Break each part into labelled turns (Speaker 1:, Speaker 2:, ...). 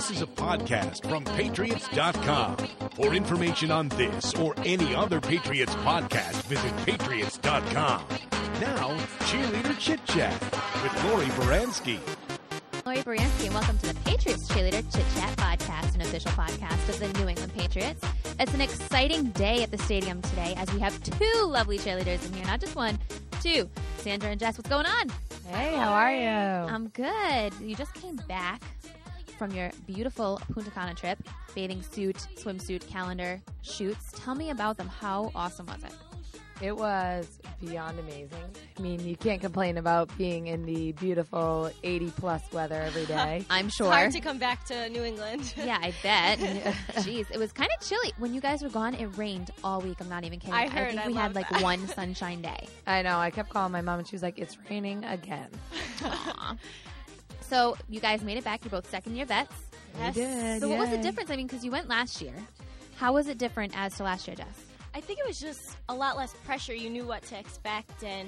Speaker 1: This is a podcast from Patriots.com. For information on this or any other Patriots podcast, visit Patriots.com. Now, Cheerleader Chit Chat with Lori Baranski.
Speaker 2: Lori Baranski, and welcome to the Patriots Cheerleader Chit Chat podcast, an official podcast of the New England Patriots. It's an exciting day at the stadium today as we have two lovely cheerleaders in here. Not just one, two. Sandra and Jess, what's going on?
Speaker 3: Hey, how are you?
Speaker 2: I'm good. You just came back from your beautiful Punta Cana trip, bathing suit, swimsuit, calendar, shoots. Tell me about them. How awesome was it?
Speaker 3: It was beyond amazing. I mean, you can't complain about being in the beautiful 80-plus weather every day.
Speaker 2: I'm sure.
Speaker 4: It's hard to come back to New England.
Speaker 2: Yeah, I bet. Jeez, it was kind of chilly. When you guys were gone, it rained all week. I'm not even kidding.
Speaker 4: I heard.
Speaker 2: think we had like one sunshine day.
Speaker 3: I know. I kept calling my mom, and she was like, it's raining again.
Speaker 2: Aww. So you guys made it back. You're both second-year vets.
Speaker 4: Yes.
Speaker 3: We did.
Speaker 2: So what was the
Speaker 3: yay.
Speaker 2: difference? I mean, because you went last year. How was it different as to last year, Jess?
Speaker 4: I think it was just a lot less pressure. You knew what to expect, and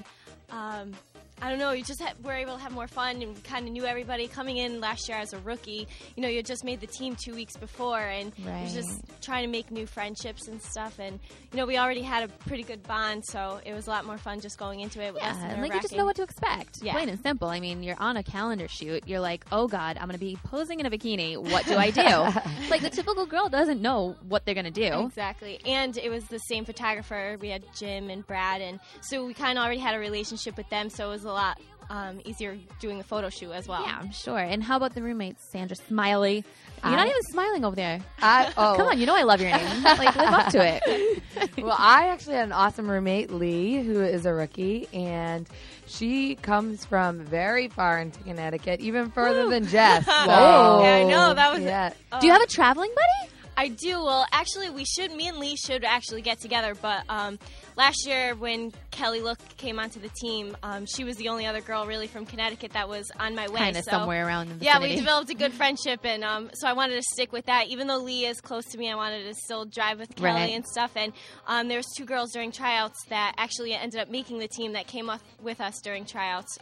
Speaker 4: I don't know, you just were able to have more fun and kind of knew everybody. Coming in last year as a rookie, you know, you had just made the team 2 weeks before, and you were just trying to make new friendships and stuff. And, you know, we already had a pretty good bond, so it was a lot more fun just going into it with us.
Speaker 2: Yeah, like you just know what to expect.
Speaker 4: Yeah.
Speaker 2: Plain and simple. I mean, you're on a calendar shoot. You're like, oh, God, I'm going to be posing in a bikini. What do I do? Like, the typical girl doesn't know what they're going to do.
Speaker 4: Exactly. And it was the same photographer. We had Jim and Brad, and so we kind of already had a relationship with them, so it was a lot easier doing the photo shoot as well.
Speaker 2: Yeah, I'm sure. And how about the roommates, Sandra Smiley? You're not even smiling over there. Come on, you know I love your name. Like, live up to it.
Speaker 3: Well, I actually had an awesome roommate, Lee, who is a rookie, and she comes from very far into Connecticut, even further than Jess. So,
Speaker 4: Yeah, I know. That was.
Speaker 3: yeah.
Speaker 2: Do you have a traveling buddy?
Speaker 4: I do. Well, actually, me and Lee should actually get together. But last year when Kelly Look came onto the team, she was the only other girl really from Connecticut that was on my way.
Speaker 2: Kind of somewhere around in the
Speaker 4: Yeah,
Speaker 2: vicinity.
Speaker 4: we developed a good friendship, and so I wanted to stick with that. Even though Lee is close to me, I wanted to still drive with Kelly
Speaker 2: Right.
Speaker 4: and stuff. And there was two girls during tryouts that actually ended up making the team that came up with us during tryouts.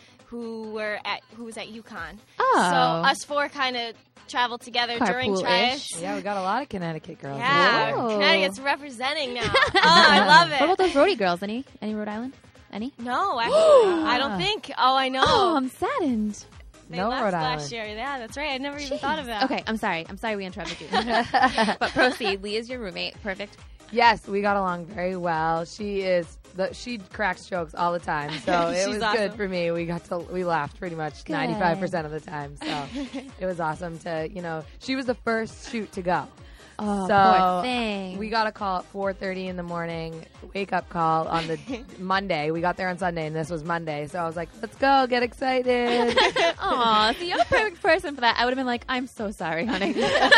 Speaker 4: Who was at UConn.
Speaker 2: Oh.
Speaker 4: So us four kind of traveled together during
Speaker 2: Carpool-ish.
Speaker 4: tryouts.
Speaker 3: Yeah, we got a lot of Connecticut girls.
Speaker 4: Yeah,
Speaker 2: Whoa.
Speaker 4: Connecticut's representing now. Oh, I love it.
Speaker 2: What about those roadie girls? Any Rhode Island? Any?
Speaker 4: No, actually, I don't think. Oh, I know.
Speaker 2: Oh, I'm saddened.
Speaker 4: They
Speaker 3: No
Speaker 4: left
Speaker 3: Rhode
Speaker 4: last
Speaker 3: Island.
Speaker 4: year. Yeah, that's right. I never even thought of that.
Speaker 2: Okay, I'm sorry. We interrupted you. But proceed. Lee is your roommate. Perfect.
Speaker 3: Yes, we got along very well. She cracks jokes all the time, so it
Speaker 4: She's
Speaker 3: was
Speaker 4: awesome.
Speaker 3: good for me. We laughed pretty much
Speaker 2: Good.
Speaker 3: 95% of the time, so it was awesome to, you know, she was the first shoot to go.
Speaker 2: Oh,
Speaker 3: So
Speaker 2: poor thing.
Speaker 3: we got a call at 4:30 in the morning, wake up call on the Monday. We got there on Sunday, and this was Monday, so I was like, let's go, get excited.
Speaker 2: Aw, so you're a perfect person for that. I would have been like, I'm so sorry, honey.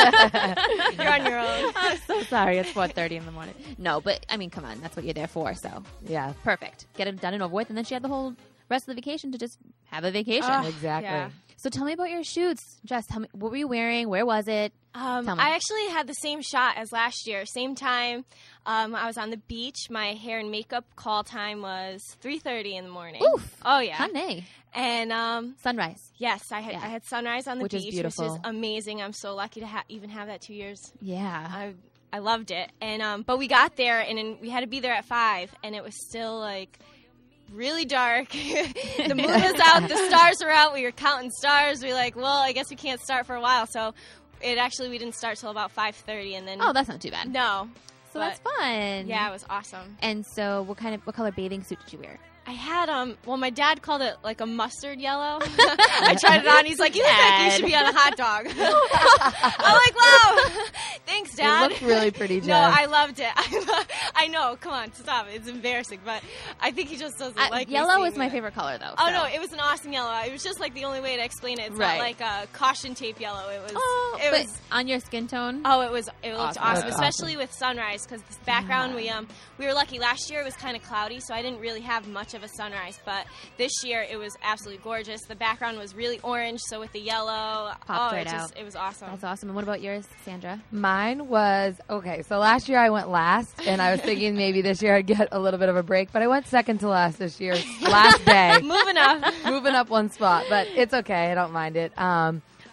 Speaker 4: You're on your own.
Speaker 2: I'm so sorry. It's 4:30 in the morning. No, but I mean, come on. That's what you're there for. So
Speaker 3: Yeah,
Speaker 2: perfect. Get it done and over with. And then she had the whole rest of the vacation to just have a vacation.
Speaker 3: exactly.
Speaker 4: Yeah.
Speaker 2: So tell me about your shoots. Jess, tell me, what were you wearing? Where was it? Tell me.
Speaker 4: I actually had the same shot as last year. Same time. I was on the beach. My hair and makeup call time was 3:30 in the morning.
Speaker 2: Oof.
Speaker 4: Oh yeah.
Speaker 2: Honey.
Speaker 4: And
Speaker 2: Sunrise.
Speaker 4: yes, I had sunrise on the
Speaker 2: Which is
Speaker 4: beach,
Speaker 2: beautiful.
Speaker 4: which is amazing. I'm so lucky to even have that 2 years.
Speaker 2: Yeah.
Speaker 4: I loved it. And but we got there, and then we had to be there at 5, and it was still like really dark. The moon was out, the stars were out. We were counting stars. We were like, well, I guess we can't start for a while. So we didn't start till about 5:30, and then
Speaker 2: Oh, that's not too bad.
Speaker 4: no.
Speaker 2: So
Speaker 4: but-
Speaker 2: that's fun.
Speaker 4: Yeah, it was awesome.
Speaker 2: And so what color bathing suit did you wear?
Speaker 4: I had well, my dad called it like a mustard yellow. I tried it on. He's like, "You look like you should be on a hot dog." I'm like, "Wow, thanks,
Speaker 3: You
Speaker 4: Dad."
Speaker 3: looked really pretty, Jess.
Speaker 4: No, I loved it. I know. Come on, stop. It's embarrassing, but I think he just doesn't like me
Speaker 2: yellow
Speaker 4: seeing
Speaker 2: is my
Speaker 4: it.
Speaker 2: favorite color, though.
Speaker 4: Oh
Speaker 2: so.
Speaker 4: no, it was an awesome yellow. It was just like the only way to explain it. It's
Speaker 2: Right.
Speaker 4: not like a caution tape yellow. It was.
Speaker 2: Oh,
Speaker 4: it
Speaker 2: but
Speaker 4: was.
Speaker 2: on your skin tone?
Speaker 4: Oh, it looked
Speaker 2: Awesome.
Speaker 4: awesome,
Speaker 3: That's
Speaker 4: especially with sunrise because this background. We were lucky. Last year it was kind of cloudy, so I didn't really have much of a sunrise. But this year it was absolutely gorgeous. The background was really orange, so with the yellow,
Speaker 2: Popped right out.
Speaker 4: It was awesome.
Speaker 2: That's awesome. And what about yours, Sandra?
Speaker 3: Mine was, okay, so last year I went last, and I was thinking maybe this year I'd get a little bit of a break, but I went second to last this year, last day.
Speaker 4: Moving up.
Speaker 3: Moving up one spot, but it's okay. I don't mind it.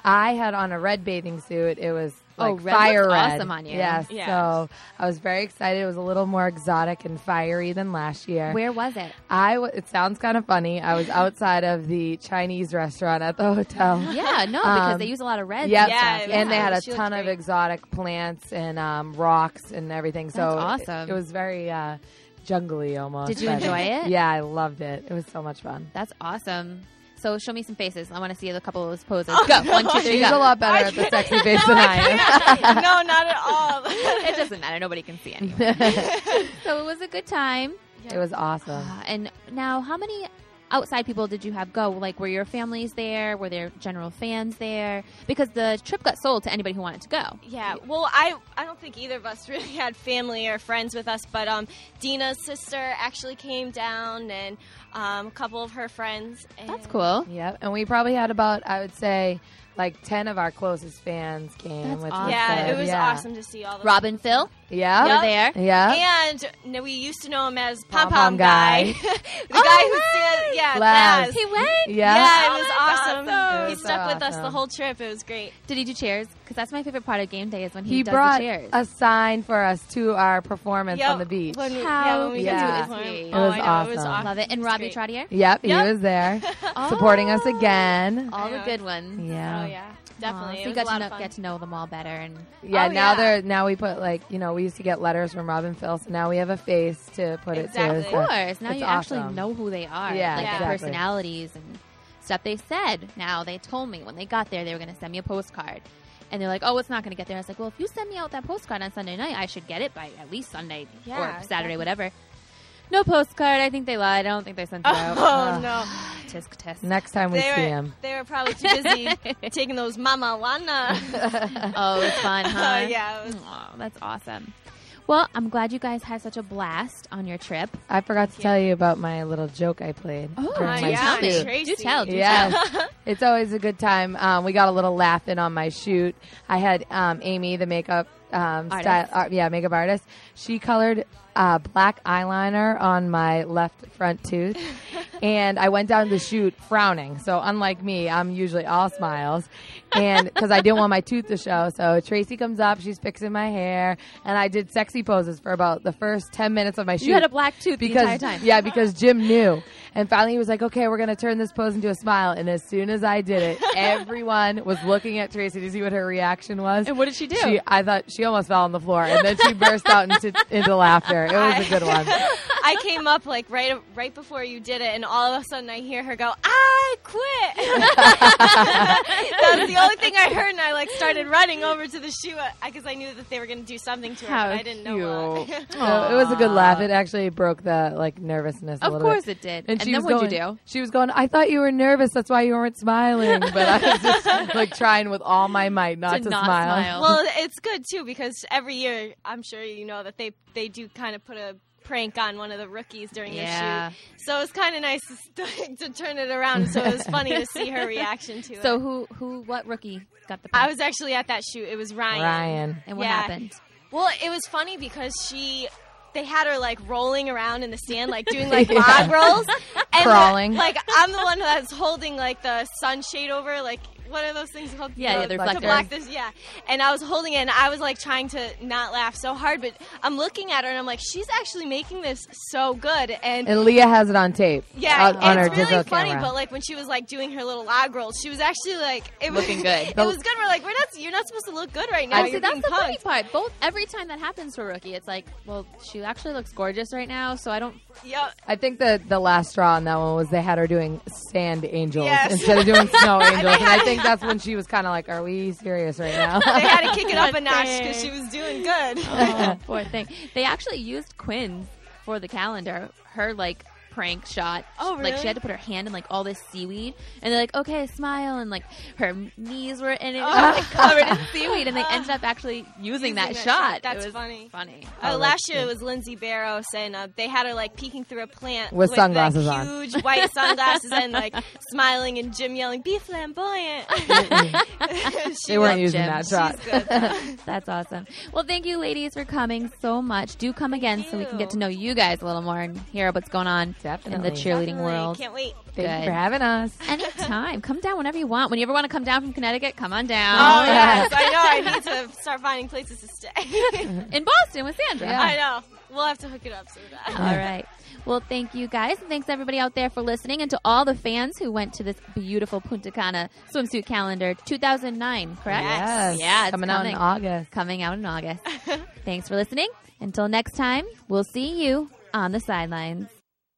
Speaker 3: I had on a red bathing suit. It was like
Speaker 2: red
Speaker 3: fire
Speaker 2: looks
Speaker 3: red.
Speaker 2: awesome on you.
Speaker 3: Yes.
Speaker 4: Yeah.
Speaker 3: So I was very excited. It was a little more exotic and fiery than last year.
Speaker 2: Where was it?
Speaker 3: It sounds kind of funny. I was outside of the Chinese restaurant at the hotel.
Speaker 2: Yeah, no, because they use a lot of reds.
Speaker 3: Yep.
Speaker 2: and stuff.
Speaker 3: And they had a
Speaker 4: She looked
Speaker 3: ton of
Speaker 4: great.
Speaker 3: exotic plants and rocks and everything. So
Speaker 2: That's awesome.
Speaker 3: It was very jungly almost.
Speaker 2: Did you
Speaker 3: but-
Speaker 2: enjoy it?
Speaker 3: Yeah, I loved it. It was so much fun.
Speaker 2: That's awesome. So show me some faces. I want to see a couple of those poses. Go. 1, 2, 3,
Speaker 3: She's
Speaker 2: go.
Speaker 3: a lot better at the sexy face than I am.
Speaker 4: No, not at all.
Speaker 2: It doesn't matter. Nobody can see anyway. So it was a good time.
Speaker 3: It was awesome.
Speaker 2: And now, how many outside people did you have go? Like, were your families there? Were there general fans there? Because the trip got sold to anybody who wanted to go.
Speaker 4: Yeah, well, I don't think either of us really had family or friends with us, but Dina's sister actually came down and a couple of her friends. And
Speaker 2: That's cool.
Speaker 3: Yep. And we probably had about, I would say, like 10 of our closest fans came.
Speaker 2: That's
Speaker 3: which
Speaker 2: awesome.
Speaker 3: was
Speaker 4: Yeah,
Speaker 3: good.
Speaker 4: it was
Speaker 3: Yeah.
Speaker 4: awesome to see all the
Speaker 2: Robin, Phil,
Speaker 3: Yeah.
Speaker 2: you were there.
Speaker 3: Yeah.
Speaker 4: And we used to know him as
Speaker 3: Pom
Speaker 4: Pom
Speaker 3: Pom
Speaker 4: Pom Guy.
Speaker 3: Guy.
Speaker 4: The guy who stands, yeah,
Speaker 3: Laz.
Speaker 4: Laz.
Speaker 2: He went.
Speaker 3: Yeah.
Speaker 4: Yeah, it
Speaker 2: Oh,
Speaker 4: was
Speaker 2: that's
Speaker 4: awesome.
Speaker 2: awesome.
Speaker 4: He
Speaker 3: It was
Speaker 4: stuck
Speaker 3: so
Speaker 4: with us the
Speaker 3: awesome.
Speaker 4: whole trip. It was great.
Speaker 2: Did he do cheers? Because that's my favorite part of game day is when he,
Speaker 3: He
Speaker 2: does
Speaker 3: brought
Speaker 2: the cheers.
Speaker 3: a sign for us to our performance
Speaker 4: Yep.
Speaker 3: on the beach.
Speaker 4: When we,
Speaker 2: How
Speaker 4: when we
Speaker 3: cute
Speaker 4: got
Speaker 3: is
Speaker 4: to the
Speaker 2: he?
Speaker 4: point.
Speaker 2: It
Speaker 4: Oh,
Speaker 3: was
Speaker 4: I know, it was
Speaker 3: awesome.
Speaker 4: awesome.
Speaker 2: Love it. And
Speaker 4: It was
Speaker 2: Robbie
Speaker 4: great.
Speaker 2: Trottier?
Speaker 3: Yep, he
Speaker 4: Yep.
Speaker 3: was there supporting us again.
Speaker 2: All the
Speaker 4: Yeah.
Speaker 2: good ones.
Speaker 3: Yeah.
Speaker 4: Oh, yeah, definitely.
Speaker 2: So
Speaker 4: It
Speaker 2: you
Speaker 4: was
Speaker 2: got
Speaker 4: a lot
Speaker 2: to
Speaker 4: of fun.
Speaker 2: get to know them all better. And
Speaker 3: Yeah,
Speaker 4: Oh,
Speaker 3: now
Speaker 4: yeah.
Speaker 3: now we put we used to get letters from Robin Phil, so now we have a face to put
Speaker 4: Exactly.
Speaker 3: it to.
Speaker 2: of
Speaker 3: so
Speaker 2: course, now
Speaker 3: it's
Speaker 2: you actually
Speaker 3: awesome.
Speaker 2: know who they are.
Speaker 3: Yeah,
Speaker 2: like
Speaker 4: Yeah.
Speaker 2: their
Speaker 3: exactly.
Speaker 2: personalities and stuff. They said now they told me when they got there they were going to send me a postcard. And they're like, oh, it's not going to get there. I was like, well, if you send me out that postcard on Sunday night, I should get it by at least Sunday
Speaker 4: Yeah,
Speaker 2: or Saturday,
Speaker 4: exactly.
Speaker 2: whatever. No postcard. I think they lied. I don't think they sent it out.
Speaker 4: Oh, no.
Speaker 2: Tisk tisk.
Speaker 3: Next time we see him.
Speaker 4: They were probably too busy taking those mama wana.
Speaker 2: Oh, it was fun, huh?
Speaker 4: Yeah, it was-
Speaker 2: Aw, that's awesome. Well, I'm glad you guys had such a blast on your trip.
Speaker 3: I forgot to tell you about my little joke I played.
Speaker 2: Oh,
Speaker 3: during my
Speaker 4: yeah,
Speaker 2: tell me.
Speaker 3: shoot.
Speaker 4: Tracy.
Speaker 2: Do tell. Do
Speaker 3: Yeah,
Speaker 2: tell.
Speaker 3: it's always a good time. We got a little laugh in on my shoot. I had Amy, the makeup makeup artist. She colored black eyeliner on my left front tooth, and I went down to the shoot frowning. So unlike me, I'm usually all smiles, and because I didn't want my tooth to show. So Tracy comes up, she's fixing my hair, and I did sexy poses for about the first 10 minutes of my shoot.
Speaker 2: You had a black tooth
Speaker 3: because
Speaker 2: the entire time.
Speaker 3: yeah, because Jim knew, and finally he was like, "Okay, we're gonna turn this pose into a smile." And as soon as I did it, everyone was looking at Tracy to see what her reaction was.
Speaker 2: And what did she do?
Speaker 3: I thought she almost fell on the floor, and then she burst out into laughter. It was a good one.
Speaker 4: I came up like right before you did it, and all of a sudden I hear her go, "I quit." That was the only thing I heard, and I started running over to the shoe because I knew that they were going to do something to her,
Speaker 2: How
Speaker 4: but I didn't know what.
Speaker 2: cute.
Speaker 3: So it was a good laugh. It actually broke the nervousness a
Speaker 2: Of
Speaker 3: little
Speaker 2: course
Speaker 3: bit.
Speaker 2: it did.
Speaker 3: And, she
Speaker 2: then
Speaker 3: was
Speaker 2: what'd
Speaker 3: going,
Speaker 2: you do?
Speaker 3: She was going, "I thought you were nervous. That's why you weren't smiling." But I was just trying with all my might not to
Speaker 2: not
Speaker 3: smile.
Speaker 2: smile.
Speaker 4: Well, it's good too because every year I'm sure you know that they do kind of put a prank on one of the rookies during
Speaker 2: Yeah.
Speaker 4: the shoot. So it's kind of nice to turn it around. So it was funny to see her reaction to it.
Speaker 2: So what rookie got the
Speaker 4: I
Speaker 2: prank?
Speaker 4: was actually at that shoot. It was
Speaker 3: Ryan.
Speaker 2: And what
Speaker 4: yeah.
Speaker 2: happened?
Speaker 4: Well, it was funny because they had her rolling around in the sand, doing log rolls, and
Speaker 3: Crawling.
Speaker 4: I'm the one that's holding the sunshade over, what are those things called?
Speaker 2: Yeah, the
Speaker 4: to
Speaker 2: reflectors.
Speaker 4: block this, yeah. And I was holding it, and I was trying to not laugh so hard, but I'm looking at her, and I'm like, she's actually making this so good, and
Speaker 3: Leah has it on tape.
Speaker 4: yeah,
Speaker 3: on her
Speaker 4: it's really
Speaker 3: digital
Speaker 4: funny.
Speaker 3: camera.
Speaker 4: But when she was doing her little log rolls, she was actually it was
Speaker 2: Looking good.
Speaker 4: It was good. We're you're not supposed to look good right now.
Speaker 2: See,
Speaker 4: You're
Speaker 2: that's
Speaker 4: being
Speaker 2: the funny
Speaker 4: punked.
Speaker 2: part. Every time that happens to a rookie, it's well, she actually looks gorgeous right now, so I don't.
Speaker 4: Yep.
Speaker 3: I think the last straw on that one was they had her doing sand angels
Speaker 4: Yes.
Speaker 3: instead of doing snow angels, and I think that's when she was kind of like, "Are we serious right now?"
Speaker 4: They had to kick it up a notch
Speaker 2: Dang.
Speaker 4: because she was doing good.
Speaker 2: Oh, poor thing. They actually used Quinn's for the calendar. Her prank shot.
Speaker 4: Oh,
Speaker 2: She
Speaker 4: really?
Speaker 2: had to put her hand in all this seaweed, and they're okay, smile, and her knees were in it,
Speaker 4: Oh.
Speaker 2: covered in seaweed, and they ended up actually using that
Speaker 4: that
Speaker 2: shot.
Speaker 4: shot. That's
Speaker 2: it was
Speaker 4: funny.
Speaker 2: Funny.
Speaker 4: Last year it was Lindsay Barrows, and they had her peeking through a plant
Speaker 3: With sunglasses
Speaker 4: the
Speaker 3: on.
Speaker 4: huge white sunglasses and smiling, and Jim yelling, "Be flamboyant!"
Speaker 3: They weren't
Speaker 2: loved
Speaker 3: using
Speaker 2: Jim.
Speaker 3: that shot.
Speaker 4: She's good.
Speaker 2: That's awesome. Well, thank you, ladies, for coming so much. Do come again so we can get to know you guys a little more and hear what's going on
Speaker 3: Definitely.
Speaker 2: in the cheerleading world.
Speaker 4: Can't wait.
Speaker 3: Thank you for having us.
Speaker 2: Anytime. Come down whenever you want. When you ever want to come down from Connecticut, come on down.
Speaker 4: Oh, yes. I know. I need to start finding places to stay.
Speaker 2: In Boston with Sandra.
Speaker 3: Yeah.
Speaker 4: I know. We'll have to hook it up soon.
Speaker 2: All right. Well, thank you guys. And thanks everybody out there for listening, and to all the fans who went to this beautiful Punta Cana swimsuit calendar 2009, correct?
Speaker 3: Yes.
Speaker 2: Yeah, it's
Speaker 3: coming out in August.
Speaker 2: Coming out in August. Thanks for listening. Until next time, we'll see you on the sidelines.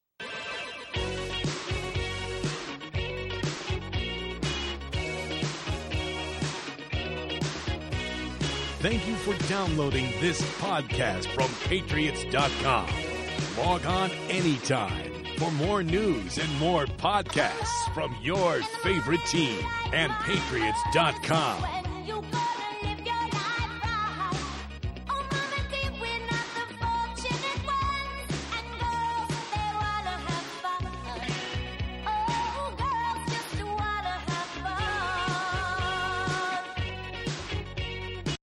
Speaker 1: Thank you for downloading this podcast from Patriots.com. Log on anytime for more news and more podcasts from your favorite team and Patriots.com.